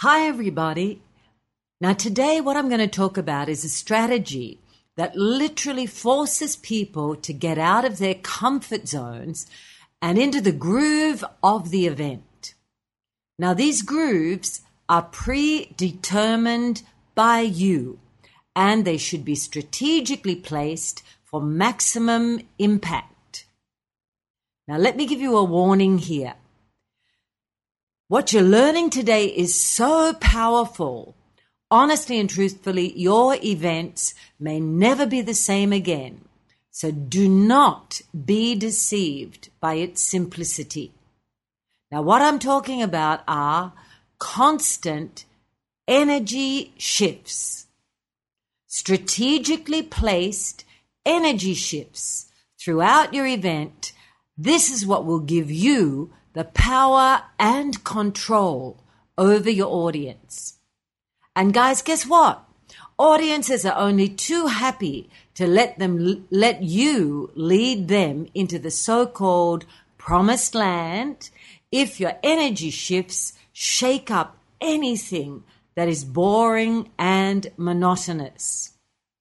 Hi, everybody. Now, today, what I'm going to talk about is a strategy that literally forces people to get out of their comfort zones and into the groove of the event. Now, these grooves are predetermined by you, and they should be strategically placed for maximum impact. Now, let me give you a warning here. What you're learning today is so powerful. Honestly and truthfully, your events may never be the same again. So do not be deceived by its simplicity. Now, what I'm talking about are constant energy shifts. Strategically placed energy shifts throughout your event. This is what will give you the power and control over your audience. And guys, guess what? Audiences are only too happy to let you lead them into the so-called promised land if your energy shifts shake up anything that is boring and monotonous.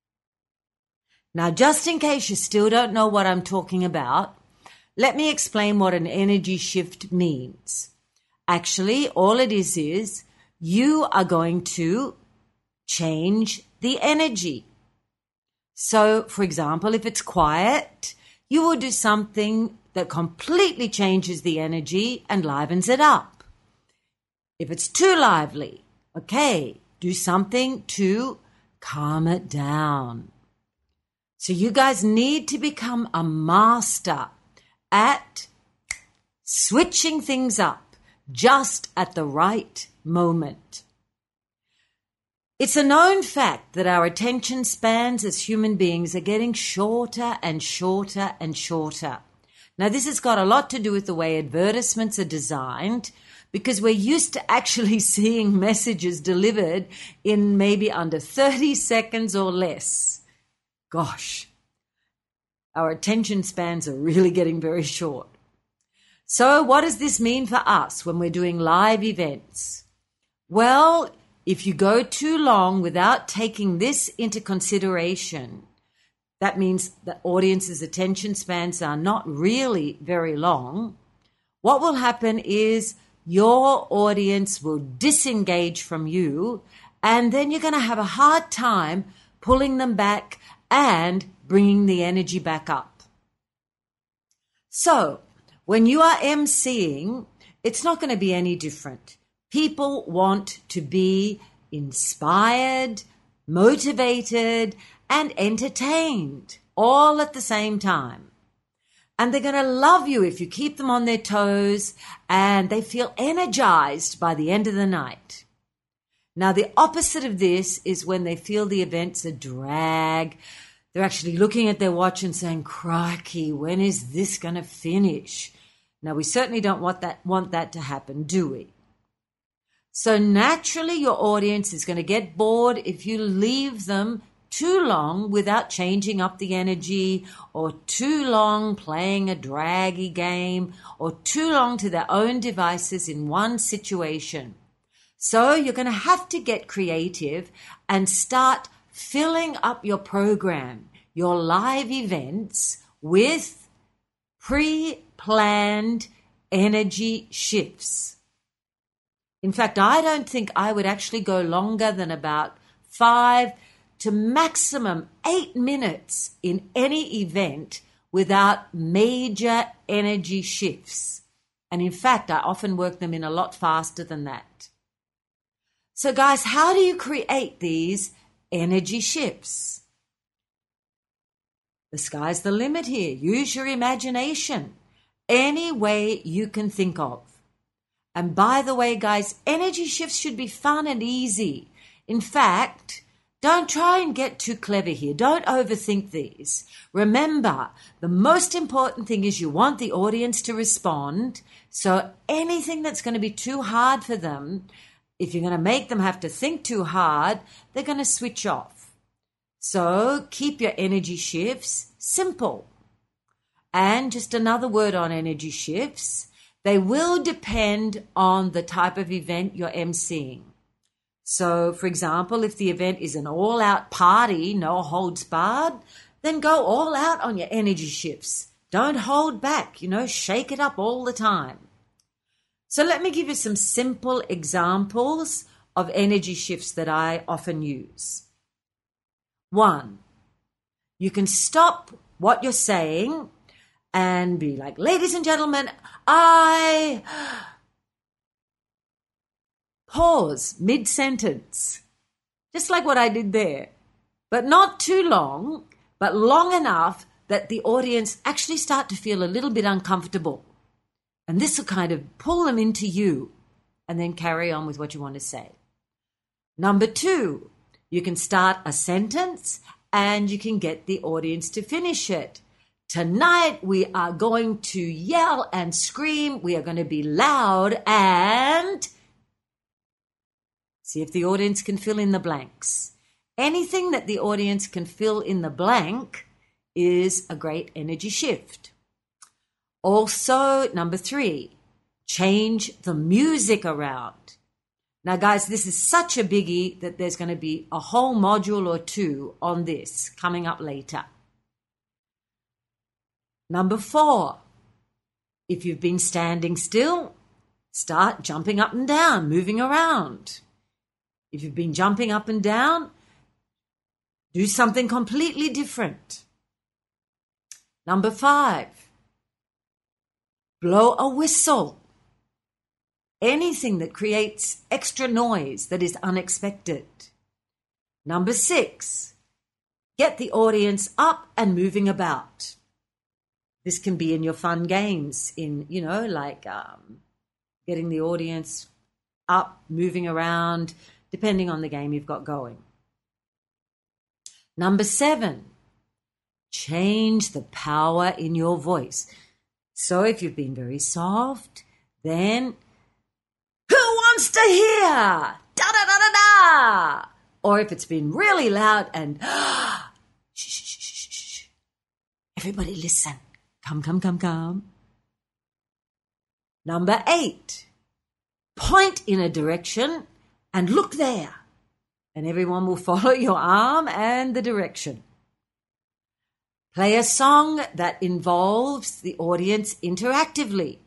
Now, just in case you still don't know what I'm talking about, let me explain what an energy shift means. Actually, all it is you are going to change the energy. So, for example, if it's quiet, you will do something that completely changes the energy and livens it up. If it's too lively, okay, do something to calm it down. So you guys need to become a master at switching things up just at the right moment. It's a known fact that our attention spans as human beings are getting shorter and shorter and shorter. Now, this has got a lot to do with the way advertisements are designed, because we're used to actually seeing messages delivered in maybe under 30 seconds or less. Gosh. Our attention spans are really getting very short. So what does this mean for us when we're doing live events? Well, if you go too long without taking this into consideration, that means the audience's attention spans are not really very long. What will happen is your audience will disengage from you, and then you're going to have a hard time pulling them back and bringing the energy back up. So, when you are emceeing, it's not going to be any different. People want to be inspired, motivated, and entertained all at the same time. And they're going to love you if you keep them on their toes and they feel energized by the end of the night. Now, the opposite of this is when they feel the event's a drag. They're actually looking at their watch and saying, crikey, when is this going to finish? Now, we certainly don't want that to happen, do we? So naturally, your audience is going to get bored if you leave them too long without changing up the energy, or too long playing a draggy game, or too long to their own devices in one situation. So you're going to have to get creative and start filling up your program, your live events, with pre-planned energy shifts. In fact, I don't think I would actually go longer than about 5 to maximum 8 minutes in any event without major energy shifts. And in fact, I often work them in a lot faster than that. So guys, how do you create these energy shifts? The sky's the limit here. Use your imagination any way you can think of. And by the way, guys, energy shifts should be fun and easy. In fact, don't try and get too clever here. Don't overthink these. Remember, the most important thing is you want the audience to respond. So anything that's going to be too hard for them, if you're going to make them have to think too hard, they're going to switch off. So keep your energy shifts simple. And just another word on energy shifts. They will depend on the type of event you're emceeing. So, for example, if the event is an all-out party, no holds barred, then go all out on your energy shifts. Don't hold back, shake it up all the time. So let me give you some simple examples of energy shifts that I often use. 1, you can stop what you're saying and be like, ladies and gentlemen, I... Pause mid-sentence, just like what I did there. But not too long, but long enough that the audience actually start to feel a little bit uncomfortable. And this will kind of pull them into you and then carry on with what you want to say. Number 2, you can start a sentence and you can get the audience to finish it. Tonight we are going to yell and scream. We are going to be loud and... See if the audience can fill in the blanks. Anything that the audience can fill in the blank is a great energy shift. Also, number 3, change the music around. Now, guys, this is such a biggie that there's going to be a whole module or 2 on this coming up later. Number 4, if you've been standing still, start jumping up and down, moving around. If you've been jumping up and down, do something completely different. Number 5, blow a whistle. Anything that creates extra noise that is unexpected. Number 6, get the audience up and moving about. This can be in your fun games, in, getting the audience up, moving around, depending on the game you've got going. Number 7, change the power in your voice. So if you've been very soft, then who wants to hear? Da-da-da-da-da! Or if it's been really loud and shh, shh, shh, shh, shh. Everybody listen. Come, come, come, come. Number 8, point in a direction and look there. And everyone will follow your arm and the direction. Play a song that involves the audience interactively.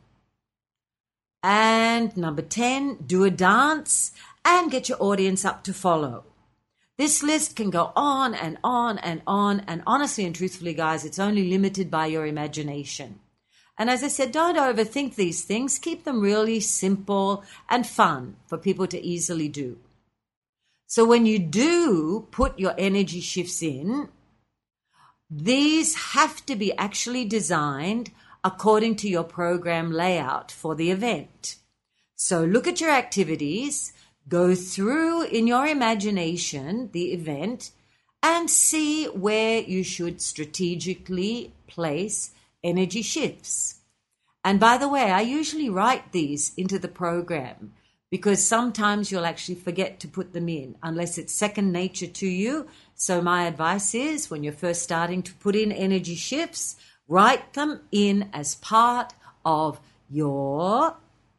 And number 10, do a dance and get your audience up to follow. This list can go on and on and on. And honestly and truthfully, guys, it's only limited by your imagination. And as I said, don't overthink these things. Keep them really simple and fun for people to easily do. So when you do put your energy shifts in, these have to be actually designed according to your program layout for the event. So look at your activities, go through in your imagination the event, and see where you should strategically place energy shifts. And by the way, I usually write these into the program because sometimes you'll actually forget to put them in unless it's second nature to you. So my advice is when you're first starting to put in energy shifts, write them in as part of your,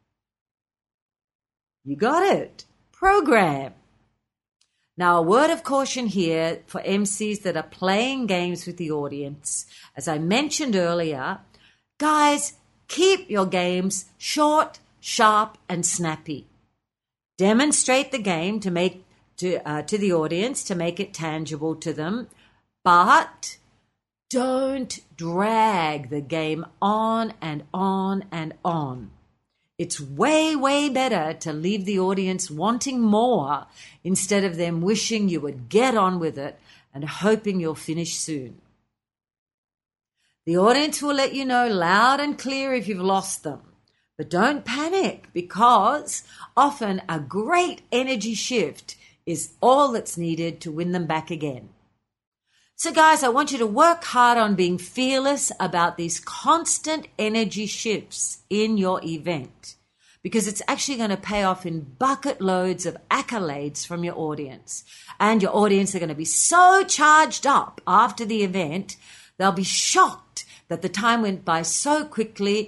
you got it, program. Now, a word of caution here for MCs that are playing games with the audience. As I mentioned earlier, guys, keep your games short, sharp, and snappy. Demonstrate the game to the audience to make it tangible to them, but don't drag the game on and on and on. It's way, way better to leave the audience wanting more instead of them wishing you would get on with it and hoping you'll finish soon. The audience will let you know loud and clear if you've lost them. But don't panic, because often a great energy shift is all that's needed to win them back again. So guys, I want you to work hard on being fearless about these constant energy shifts in your event, because it's actually going to pay off in bucket loads of accolades from your audience. And your audience are going to be so charged up after the event, they'll be shocked that the time went by so quickly.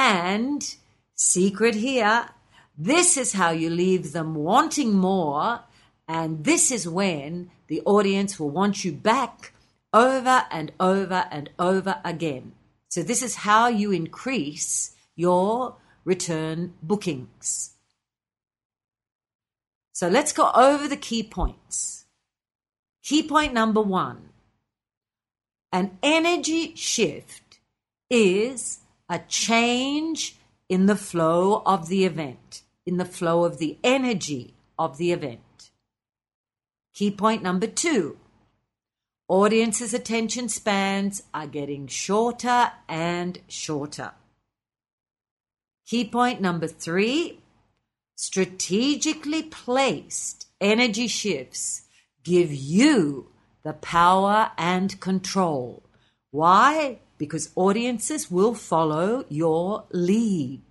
And secret here, this is how you leave them wanting more And this is when the audience will want you back over and over and over again. So this is how you increase your return bookings. So let's go over the key points. Key point number 1, an energy shift is a change in the flow of the event, in the flow of the energy of the event. Key point number 2, audiences' attention spans are getting shorter and shorter. Key point number 3, strategically placed energy shifts give you the power and control. Why? Because audiences will follow your lead.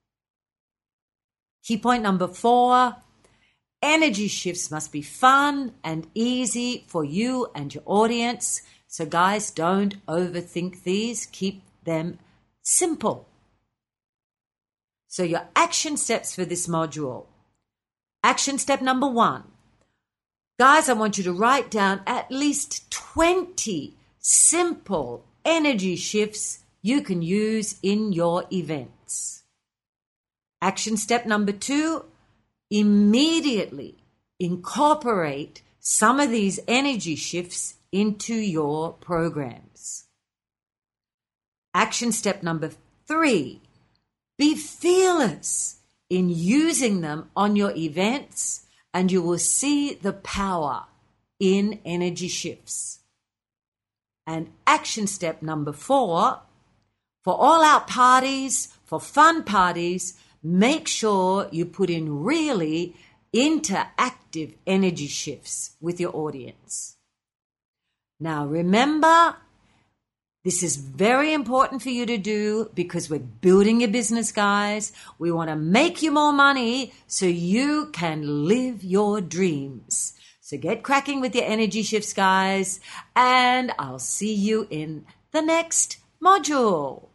Key point number 4, energy shifts must be fun and easy for you and your audience. So guys, don't overthink these. Keep them simple. So your action steps for this module. Action step number 1. Guys, I want you to write down at least 20 simple energy shifts you can use in your events. Action step number 2, immediately incorporate some of these energy shifts into your programs. Action step number 3, be fearless in using them on your events, and you will see the power in energy shifts. And action step number 4, for all-out parties, for fun parties, make sure you put in really interactive energy shifts with your audience. Now remember, this is very important for you to do because we're building your business, guys. We want to make you more money so you can live your dreams. So get cracking with your energy shifts, guys, and I'll see you in the next module.